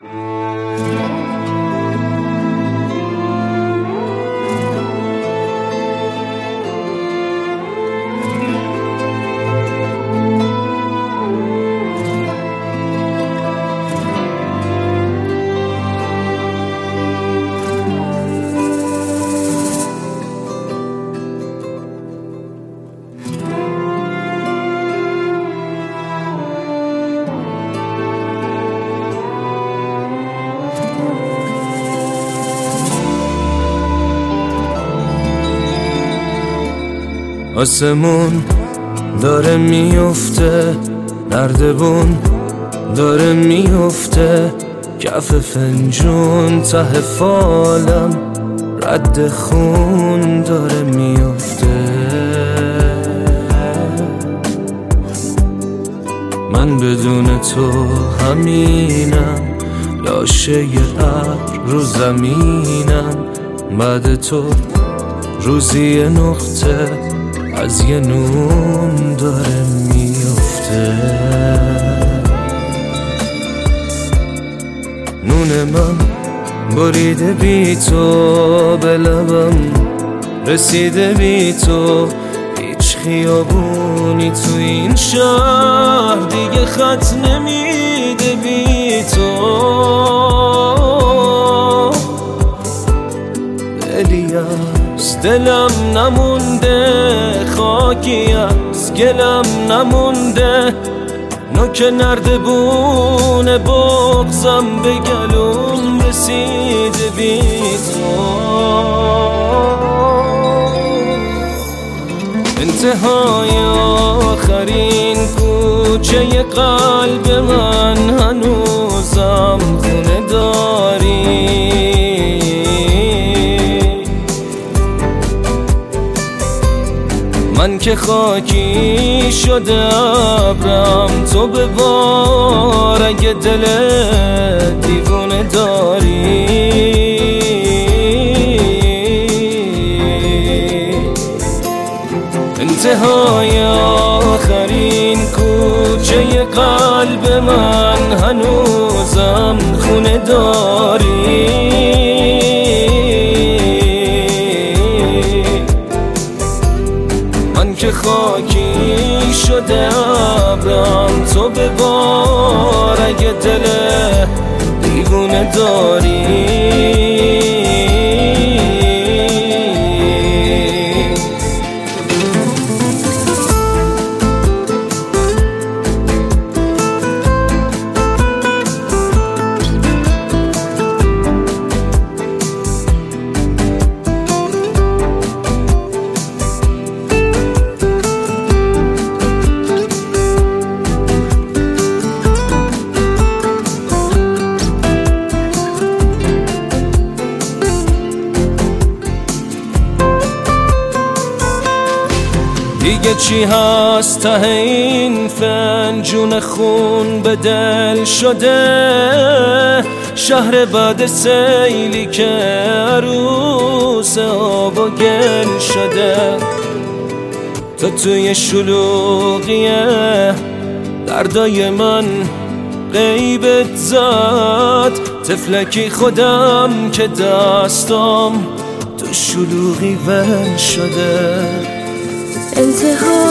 آسمون داره میفته، نردبون داره میفته، کف فنجون ته فالم رد خون داره میفته. من بدون تو همینم، لاشه ابر رو زمینم، بعد تو روزی نقطه از یه نون داره میفته. نون من بریده بی تو، به لبم رسیده بی تو، هیچ خیابونی تو این شهر دیگه خط نمیده بی تو. دلی از دلم نمونده، خاکی از گلم نمونده، نوک نردبون بغضم به گلوم رسیده بی تو. انتهای آخرین کوچه قلب من هنوزم خونه داری. من که خاکی شده ابرم، تو به بار اگه دل دیوونه داری. انتهای آخرین کوچه قلب من هنوزم خونه داری. من که خاکی شده ابرم، تو به بار اگه دل دیوونه داری. دیگه چی هست ته این فنجون خون به دل شده؟ شهر بعد سیلی که عروس آب و گل شده. تو توی شلوغیه دردای من غیبت زد، تفلکی خودم که دستام تو شلوغی ول شده. انتها